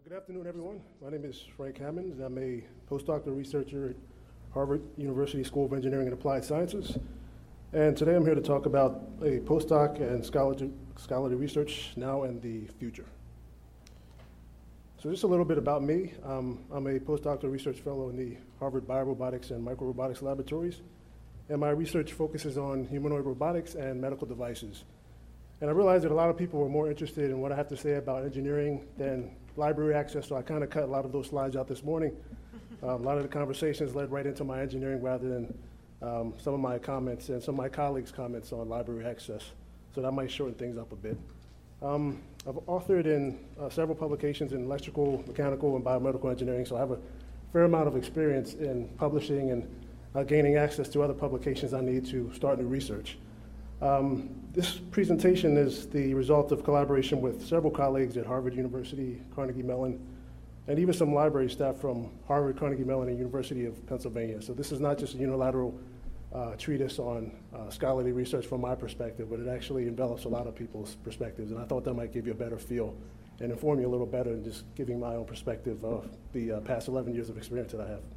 Good afternoon, everyone. My name is Frank Hammonds. I'm a postdoctoral researcher at Harvard University School of Engineering and Applied Sciences. And today I'm here to talk about a postdoc and scholarly research now and the future. So just a little bit about me. I'm a postdoctoral research fellow in the Harvard Biorobotics and Microrobotics Laboratories. And my research focuses on humanoid robotics and medical devices. And I realized that a lot of people were more interested in what I have to say about engineering than library access, so I kind of cut a lot of those slides out this morning. A lot of the conversations led right into my engineering rather than some of my comments and some of my colleagues' comments on library access. So that might shorten things up a bit. I've authored in several publications in electrical, mechanical, and biomedical engineering, so I have a fair amount of experience in publishing and gaining access to other publications I need to start new research. This presentation is the result of collaboration with several colleagues at Harvard University, Carnegie Mellon, and even some library staff from Harvard, Carnegie Mellon, and University of Pennsylvania. So this is not just a unilateral treatise on scholarly research from my perspective, but it actually envelops a lot of people's perspectives, and I thought that might give you a better feel and inform you a little better than just giving my own perspective of the past 11 years of experience that I have.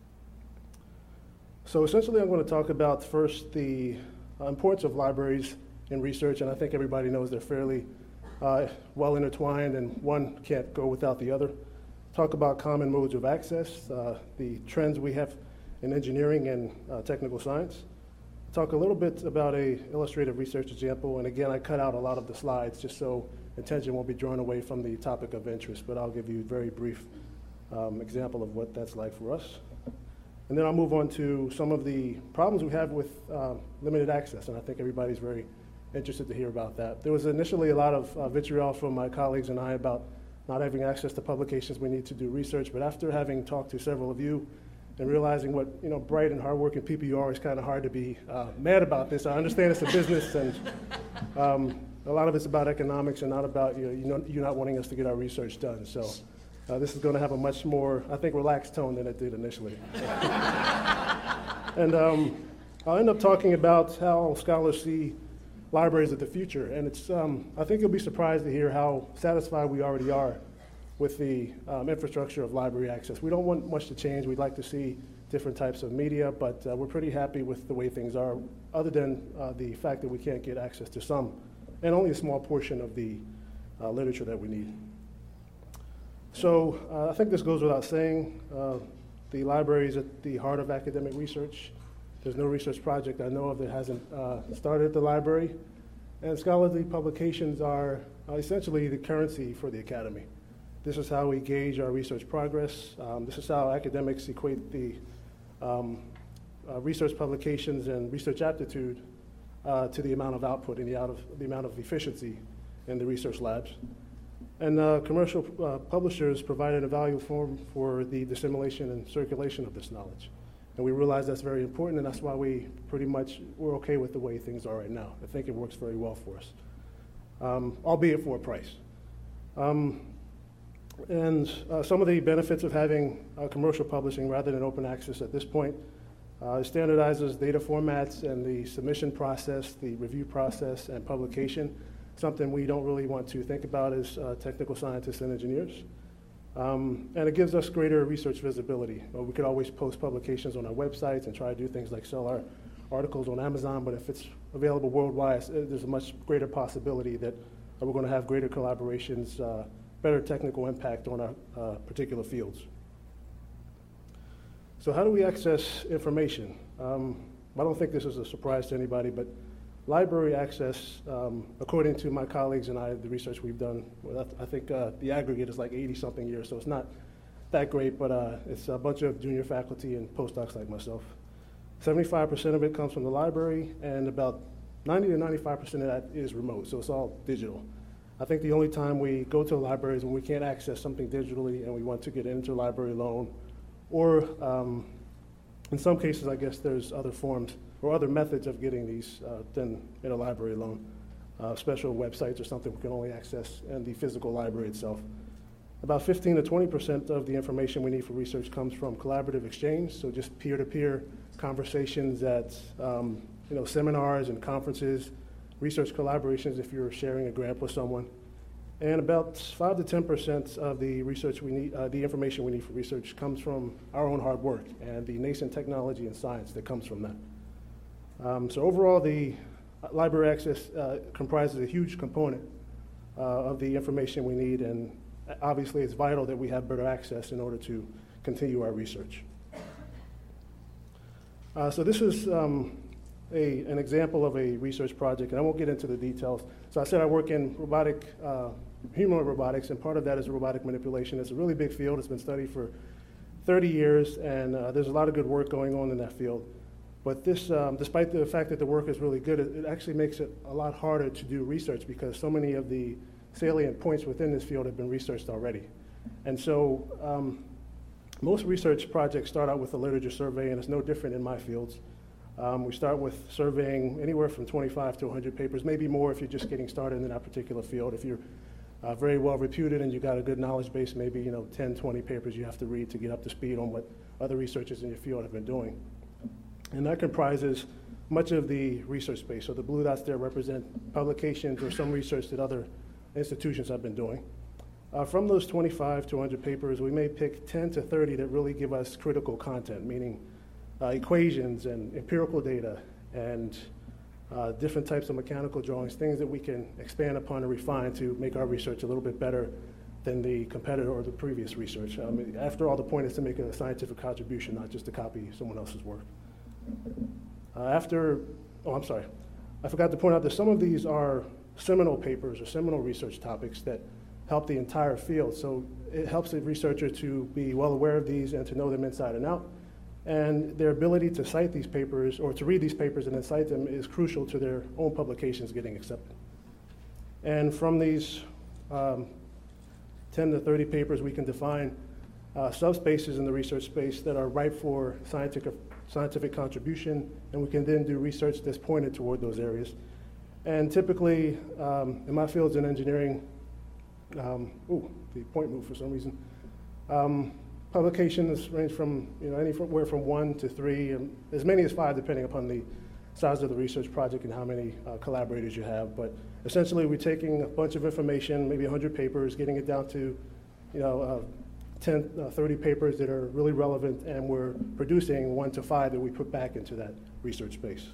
So essentially I'm going to talk about first the importance of libraries in research, and I think everybody knows they're fairly well intertwined and one can't go without the other. Talk about common modes of access, the trends we have in engineering and technical science. Talk a little bit about a illustrative research example, and again I cut out a lot of the slides just so attention won't be drawn away from the topic of interest, but I'll give you a very brief example of what that's like for us. And then I'll move on to some of the problems we have with limited access, and I think everybody's very interested to hear about that. There was initially a lot of vitriol from my colleagues and I about not having access to publications we need to do research, but after having talked to several of you and realizing what bright and hardworking people you are, it's kind of hard to be mad about this. I understand it's a business, and a lot of it's about economics and not about you not wanting us to get our research done. So. This is going to have a much more, I think, relaxed tone than it did initially. And I'll end up talking about how scholars see libraries of the future. And it's, I think you'll be surprised to hear how satisfied we already are with the infrastructure of library access. We don't want much to change. We'd like to see different types of media, but we're pretty happy with the way things are, other than the fact that we can't get access to some, and only a small portion of the literature that we need. So I think this goes without saying. The library is at the heart of academic research. There's no research project I know of that hasn't started at the library. And scholarly publications are essentially the currency for the academy. This is how we gauge our research progress. This is how academics equate the research publications and research aptitude to the amount of output and the amount of efficiency in the research labs. And commercial publishers provided a value form for the dissemination and circulation of this knowledge. And we realize that's very important, and that's why we're okay with the way things are right now. I think it works very well for us, albeit for a price. And some of the benefits of having commercial publishing rather than open access at this point, it standardizes data formats and the submission process, the review process, and publication. Something we don't really want to think about as technical scientists and engineers. And it gives us greater research visibility. We could always post publications on our websites and try to do things like sell our articles on Amazon, but if it's available worldwide, there's a much greater possibility that we're going to have greater collaborations, better technical impact on our particular fields. So how do we access information? I don't think this is a surprise to anybody, but library access, according to my colleagues and I, the research we've done, I think the aggregate is like 80-something years, so it's not that great, but it's a bunch of junior faculty and postdocs like myself. 75% of it comes from the library, and about 90 to 95% of that is remote, so it's all digital. I think the only time we go to a library is when we can't access something digitally and we want to get an interlibrary loan, or in some cases, I guess there's other forms or other methods of getting these than in a library loan. Special websites or something we can only access in the physical library itself. About 15 to 20% of the information we need for research comes from collaborative exchange, so just peer-to-peer conversations at seminars and conferences, research collaborations if you're sharing a grant with someone. And about 5 to 10% of the research we need, the information we need for research comes from our own hard work and the nascent technology and science that comes from that. So overall, the library access comprises a huge component of the information we need, and obviously it's vital that we have better access in order to continue our research. So this is an example of a research project, and I won't get into the details. So I said I work in humanoid robotics, and part of that is robotic manipulation. It's a really big field. It's been studied for 30 years, and there's a lot of good work going on in that field. But this, despite the fact that the work is really good, it actually makes it a lot harder to do research because so many of the salient points within this field have been researched already. And so most research projects start out with a literature survey, and it's no different in my fields. We start with surveying anywhere from 25 to 100 papers, maybe more if you're just getting started in that particular field. If you're very well reputed and you've got a good knowledge base, maybe 10, 20 papers you have to read to get up to speed on what other researchers in your field have been doing. And that comprises much of the research space. So the blue dots there represent publications or some research that other institutions have been doing. From those 25 to 100 papers, we may pick 10 to 30 that really give us critical content, meaning equations and empirical data and different types of mechanical drawings, things that we can expand upon and refine to make our research a little bit better than the competitor or the previous research. After all, the point is to make a scientific contribution, not just to copy someone else's work. I forgot to point out that some of these are seminal papers or seminal research topics that help the entire field. So it helps the researcher to be well aware of these and to know them inside and out. And their ability to cite these papers or to read these papers and then cite them is crucial to their own publications getting accepted. And from these 10 to 30 papers, we can define subspaces in the research space that are ripe for scientific contribution, and we can then do research that's pointed toward those areas. And typically, in my fields in engineering, the point moved for some reason. Publications range from anywhere from 1 to 3, and as many as 5, depending upon the size of the research project and how many collaborators you have. But essentially, we're taking a bunch of information, maybe 100 papers, getting it down to 10, 30 papers that are really relevant, and we're producing 1 to 5 that we put back into that research space.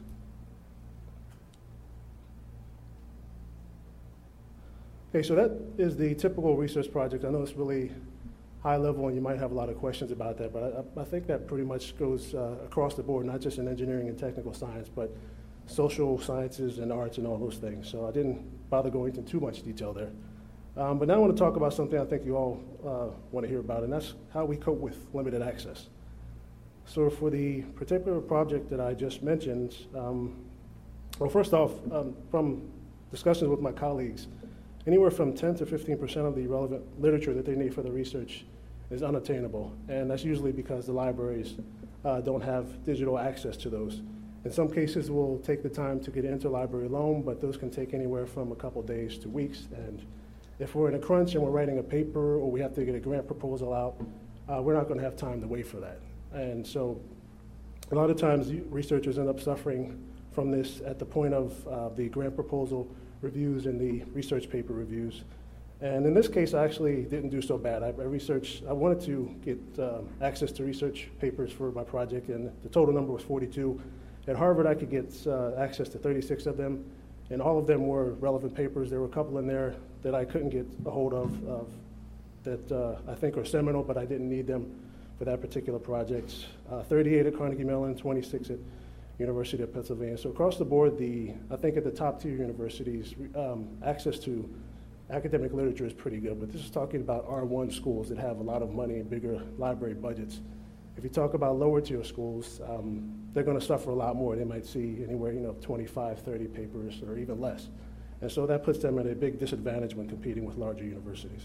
Okay, so that is the typical research project. I know it's really high level and you might have a lot of questions about that, but I think that pretty much goes across the board, not just in engineering and technical science, but social sciences and arts and all those things. So I didn't bother going into too much detail there. But now I want to talk about something I think you all want to hear about, and that's how we cope with limited access. So for the particular project that I just mentioned, well, first off, from discussions with my colleagues, anywhere from 10 to 15% of the relevant literature that they need for the research is unattainable, and that's usually because the libraries don't have digital access to those. In some cases, we'll take the time to get into library loan, but those can take anywhere from a couple days to weeks. And if we're in a crunch and we're writing a paper or we have to get a grant proposal out, we're not going to have time to wait for that. And so a lot of times researchers end up suffering from this at the point of the grant proposal reviews and the research paper reviews. And in this case, I actually didn't do so bad. I wanted to get access to research papers for my project, and the total number was 42. At Harvard, I could get access to 36 of them, and all of them were relevant papers. There were a couple in there that I couldn't get a hold of that I think are seminal, but I didn't need them for that particular project. 38 at Carnegie Mellon, 26 at University of Pennsylvania. So across the board, I think at the top tier universities, access to academic literature is pretty good, but this is talking about R1 schools that have a lot of money and bigger library budgets. If you talk about lower tier schools, they're going to suffer a lot more. They might see anywhere, 25, 30 papers or even less. And so that puts them at a big disadvantage when competing with larger universities.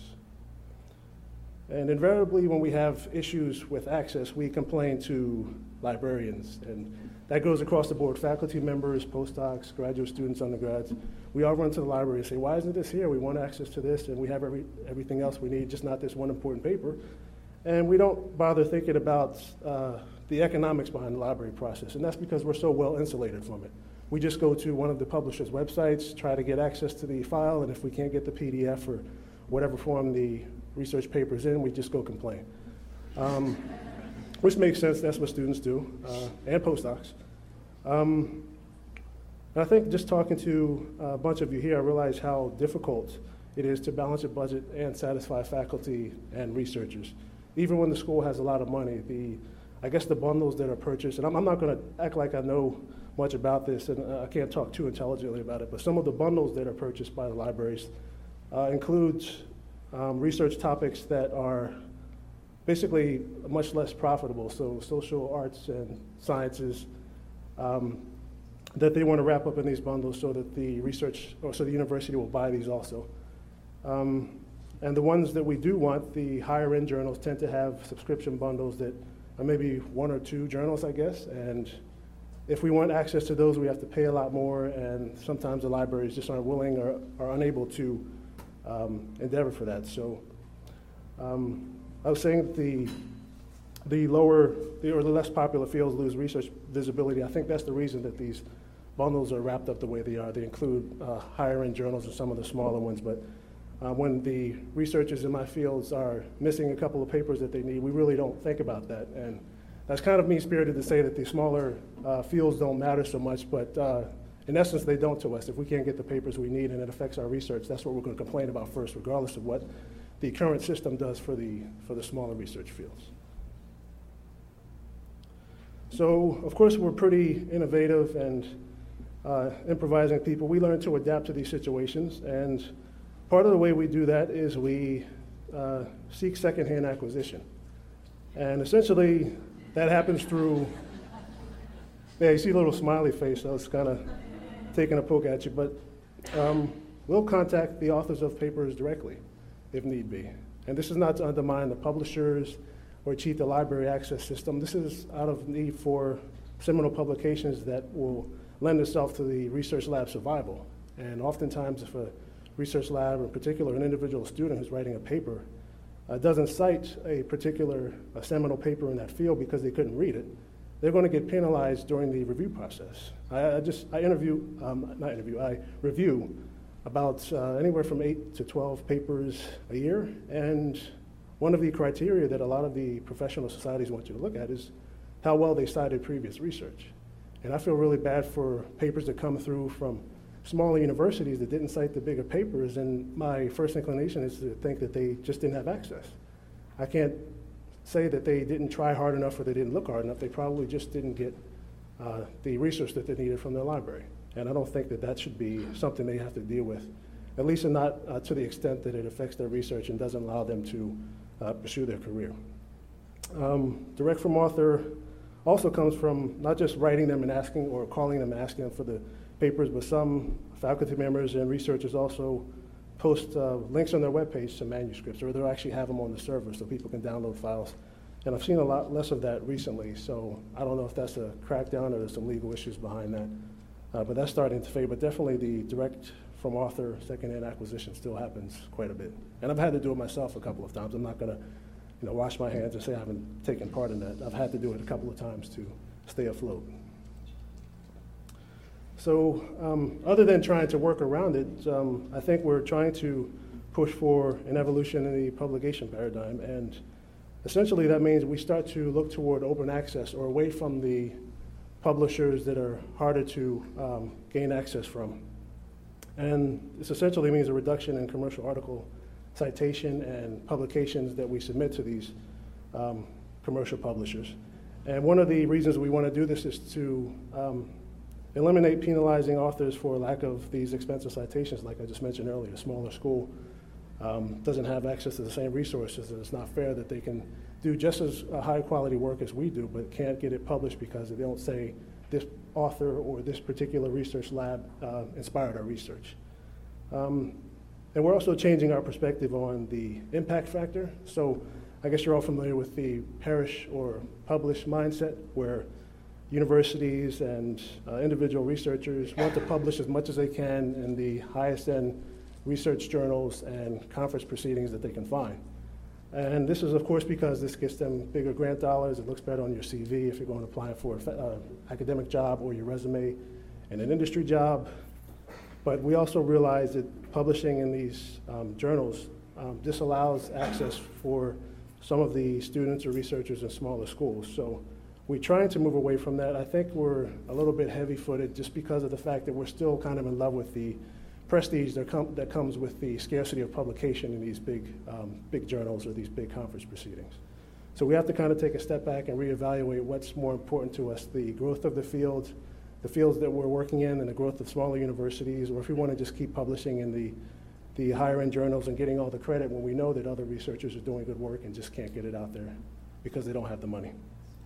And invariably, when we have issues with access, we complain to librarians. And that goes across the board, faculty members, postdocs, graduate students, undergrads. We all run to the library and say, why isn't this here? We want access to this, and we have everything else we need, just not this one important paper. And we don't bother thinking about the economics behind the library process, and that's because we're so well insulated from it. We just go to one of the publisher's websites, try to get access to the file, and if we can't get the PDF or whatever form the research paper's in, we just go complain. Which makes sense, that's what students do, and postdocs. And I think just talking to a bunch of you here, I realize how difficult it is to balance a budget and satisfy faculty and researchers. Even when the school has a lot of money, I guess the bundles that are purchased, and I'm not gonna act like I know much about this, and I can't talk too intelligently about it, but some of the bundles that are purchased by the libraries includes research topics that are basically much less profitable, so social arts and sciences, that they want to wrap up in these bundles so that the research, or so the university will buy these also. And the ones that we do want, the higher end journals tend to have subscription bundles that are maybe 1 or 2 journals, I guess, and if we want access to those, we have to pay a lot more, and sometimes the libraries just aren't willing or are unable to endeavor for that. So I was saying that the less popular fields lose research visibility. I think that's the reason that these bundles are wrapped up the way they are. They include higher end journals and some of the smaller ones, but when the researchers in my fields are missing a couple of papers that they need, we really don't think about that. And that's kind of mean-spirited to say that the smaller fields don't matter so much, but in essence, they don't to us. If we can't get the papers we need and it affects our research, that's what we're going to complain about first, regardless of what the current system does for the smaller research fields. So, of course, we're pretty innovative and improvising people. We learn to adapt to these situations, and part of the way we do that is we seek secondhand acquisition. And essentially, that happens through, yeah, you see a little smiley face, so I was kind of taking a poke at you, but we'll contact the authors of papers directly, if need be. And this is not to undermine the publishers or cheat the library access system. This is out of need for seminal publications that will lend itself to the research lab survival. And oftentimes, if a research lab, or in particular an individual student who's writing a paper, doesn't cite a particular seminal paper in that field because they couldn't read it, they're going to get penalized during the review process. I review about anywhere from 8 to 12 papers a year, and one of the criteria that a lot of the professional societies want you to look at is how well they cited previous research. And I feel really bad for papers that come through from smaller universities that didn't cite the bigger papers, and my first inclination is to think that they just didn't have access. I can't say that they didn't try hard enough or they didn't look hard enough. They probably just didn't get the research that they needed from their library. And I don't think that that should be something they have to deal with, at least not to the extent that it affects their research and doesn't allow them to pursue their career. Direct from author also comes from not just writing them and asking or calling them and asking them for the papers, but some faculty members and researchers also post links on their webpage to manuscripts, or they'll actually have them on the server so people can download files. And I've seen a lot less of that recently, so I don't know if that's a crackdown or there's some legal issues behind that. But that's starting to fade, but definitely the direct from author secondhand acquisition still happens quite a bit. And I've had to do it myself a couple of times. I'm not gonna wash my hands and say I haven't taken part in that. I've had to do it a couple of times to stay afloat. So other than trying to work around it, I think we're trying to push for an evolution in the publication paradigm. And essentially that means we start to look toward open access or away from the publishers that are harder to gain access from. And this essentially means a reduction in commercial article citation and publications that we submit to these commercial publishers. And one of the reasons we want to do this is to eliminate penalizing authors for lack of these expensive citations. Like I just mentioned earlier, a smaller school doesn't have access to the same resources, and it's not fair that they can do just as high quality work as we do, but can't get it published because they don't say this author or this particular research lab inspired our research. And we're also changing our perspective on the impact factor. So I guess you're all familiar with the perish or publish mindset, where universities and individual researchers want to publish as much as they can in the highest end research journals and conference proceedings that they can find. And this is, of course, because this gets them bigger grant dollars. It looks better on your CV if you're going to apply for an academic job or your resume in an industry job. But we also realize that publishing in these journals this allows access for some of the students or researchers in smaller schools. So we're trying to move away from that. I think we're a little bit heavy-footed just because of the fact that we're still kind of in love with the prestige that comes with the scarcity of publication in these big journals or these big conference proceedings. So we have to kind of take a step back and reevaluate what's more important to us, the growth of the fields that we're working in and the growth of smaller universities, or if we want to just keep publishing in the higher end journals and getting all the credit when we know that other researchers are doing good work and just can't get it out there because they don't have the money.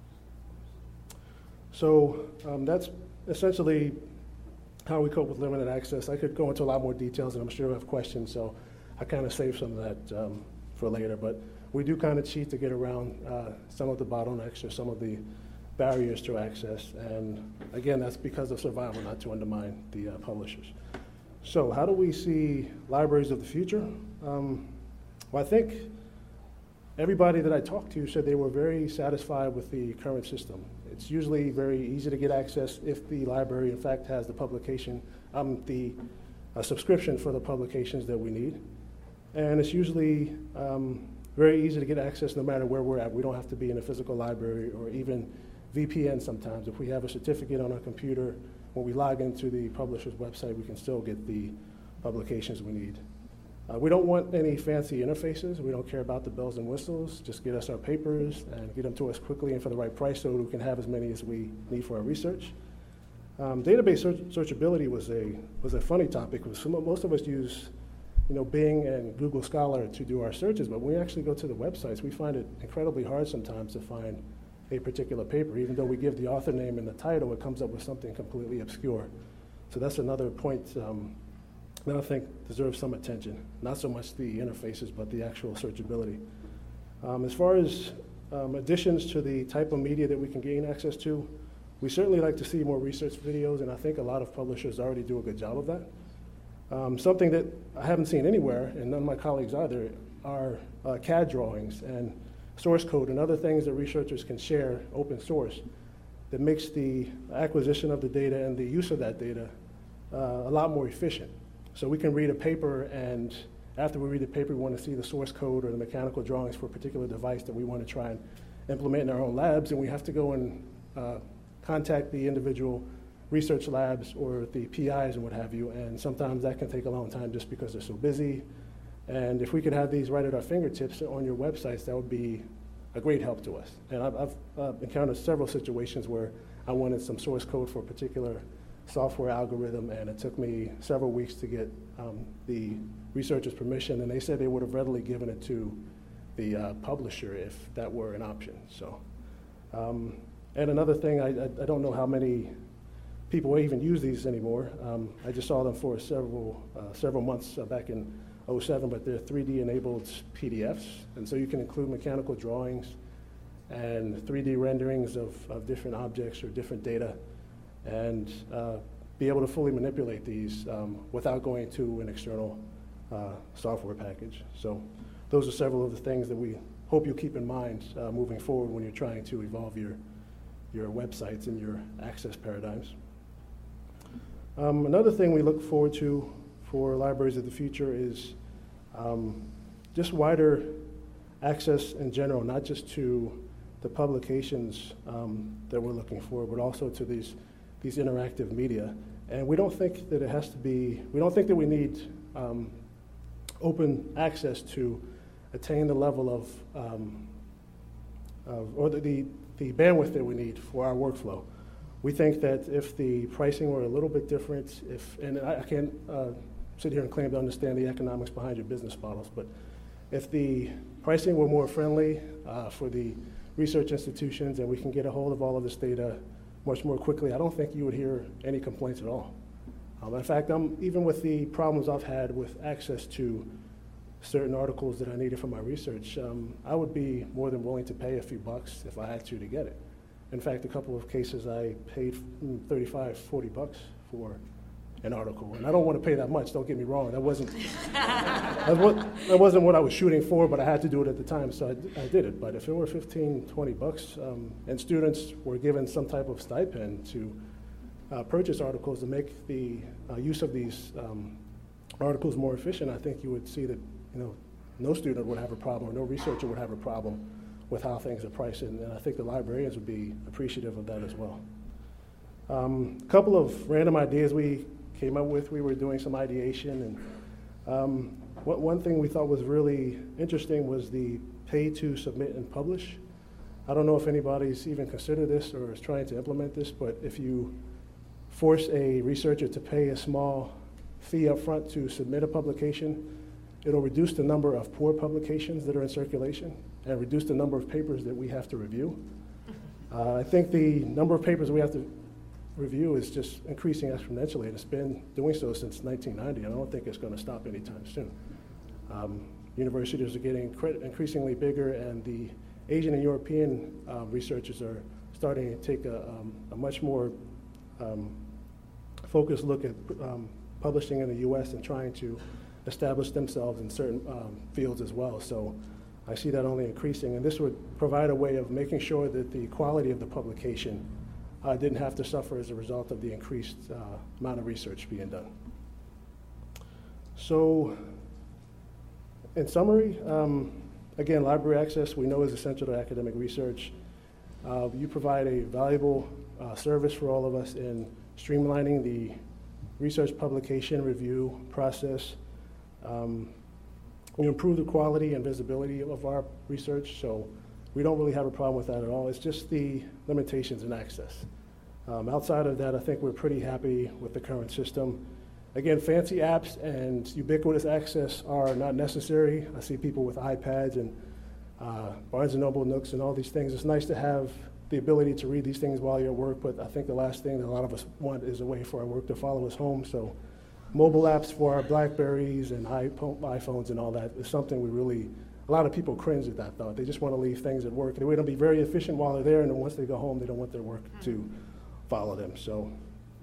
So that's essentially how we cope with limited access. I could go into a lot more details, and I'm sure you have questions, so I kind of saved some of that for later. But we do kind of cheat to get around some of the bottlenecks or some of the barriers to access. And again, that's because of survival, not to undermine the publishers. So how do we see libraries of the future? Well, I think everybody that I talked to said they were very satisfied with the current system. It's usually very easy to get access if the library, in fact, has the publication, the subscription for the publications that we need. And it's usually very easy to get access no matter where we're at. We don't have to be in a physical library or even VPN sometimes. If we have a certificate on our computer, when we log into the publisher's website, we can still get the publications we need. We don't want any fancy interfaces. We don't care about the bells and whistles. Just get us our papers and get them to us quickly and for the right price so we can have as many as we need for our research. Database searchability was a funny topic. Most of us use Bing and Google Scholar to do our searches, but when we actually go to the websites, we find it incredibly hard sometimes to find a particular paper. Even though we give the author name and the title, it comes up with something completely obscure. So that's another point that I think deserves some attention. Not so much the interfaces, but the actual searchability. As far as additions to the type of media that we can gain access to, we certainly like to see more research videos, and I think a lot of publishers already do a good job of that. Something that I haven't seen anywhere, and none of my colleagues either, are CAD drawings and source code and other things that researchers can share open source that makes the acquisition of the data and the use of that data a lot more efficient. So we can read a paper, and after we read the paper, we want to see the source code or the mechanical drawings for a particular device that we want to try and implement in our own labs, and we have to go and contact the individual research labs or the PIs and what have you, and sometimes that can take a long time just because they're so busy. And if we could have these right at our fingertips on your websites, that would be a great help to us. And I've encountered several situations where I wanted some source code for a particular software algorithm, and it took me several weeks to get the researcher's permission, and they said they would have readily given it to the publisher if that were an option. So, and another thing, I don't know how many people even use these anymore. I just saw them for several months back in '07, but they're 3D enabled PDFs, and so you can include mechanical drawings and 3D renderings of different objects or different data, and be able to fully manipulate these without going to an external software package. So those are several of the things that we hope you'll keep in mind moving forward when you're trying to evolve your websites and your access paradigms. Another thing we look forward to for libraries of the future is just wider access in general, not just to the publications that we're looking for, but also to these interactive media. And we don't think that it has to be, we don't think that we need open access to attain the level or the bandwidth that we need for our workflow. We think that if the pricing were a little bit different, and I can't sit here and claim to understand the economics behind your business models, but if the pricing were more friendly for the research institutions and we can get a hold of all of this data much more quickly, I don't think you would hear any complaints at all. In fact, even with the problems I've had with access to certain articles that I needed for my research, I would be more than willing to pay a few bucks if I had to get it. In fact, a couple of cases I paid $35, $40 for an article, and I don't want to pay that much, don't get me wrong. That wasn't what I was shooting for, but I had to do it at the time, so I did it. But if it were $15, $20, and students were given some type of stipend to purchase articles to make the use of these articles more efficient, I think you would see that no student would have a problem, or no researcher would have a problem with how things are priced, and I think the librarians would be appreciative of that as well. A couple of random ideas we came up with. We were doing some ideation, and one thing we thought was really interesting was the pay to submit and publish. I don't know if anybody's even considered this or is trying to implement this, but if you force a researcher to pay a small fee up front to submit a publication, it'll reduce the number of poor publications that are in circulation and reduce the number of papers that we have to review. I think the number of papers we have to review is just increasing exponentially, and it's been doing so since 1990, and I don't think it's going to stop anytime soon. Universities are getting increasingly bigger, and the Asian and European researchers are starting to take a much more focused look at publishing in the US and trying to establish themselves in certain fields as well. So I see that only increasing, and this would provide a way of making sure that the quality of the publication didn't have to suffer as a result of the increased amount of research being done. So in summary, again, library access we know is essential to academic research. You provide a valuable service for all of us in streamlining the research publication review process. We improve the quality and visibility of our research, so we don't really have a problem with that at all. It's just the limitations in access. Outside of that, I think we're pretty happy with the current system. Again, fancy apps and ubiquitous access are not necessary. I see people with iPads and Barnes & Noble Nooks and all these things. It's nice to have the ability to read these things while you're at work, but I think the last thing that a lot of us want is a way for our work to follow us home. So mobile apps for our Blackberries and iPhones and all that is something a lot of people cringe at that thought. They just want to leave things at work. They want to be very efficient while they're there, and then once they go home, they don't want their work to follow them. So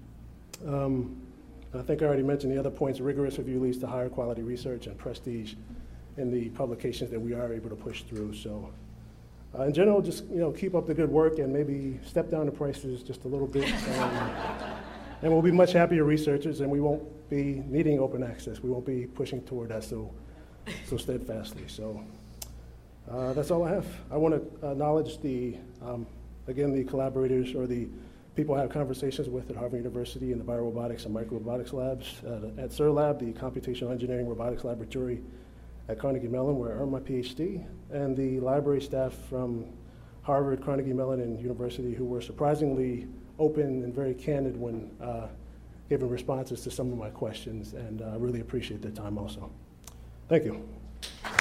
I think I already mentioned the other points. Rigorous review leads to higher quality research and prestige in the publications that we are able to push through. So in general, just keep up the good work and maybe step down the prices just a little bit. And we'll be much happier researchers, and we won't be needing open access. We won't be pushing toward that so steadfastly. So that's all I have. I want to acknowledge again, the collaborators or the people I have conversations with at Harvard University in the biorobotics and microrobotics labs, at SIRLab, the Computational Engineering Robotics Laboratory at Carnegie Mellon, where I earned my PhD, and the library staff from Harvard, Carnegie Mellon, and University, who were surprisingly open and very candid when giving responses to some of my questions, and I really appreciate their time also. Thank you.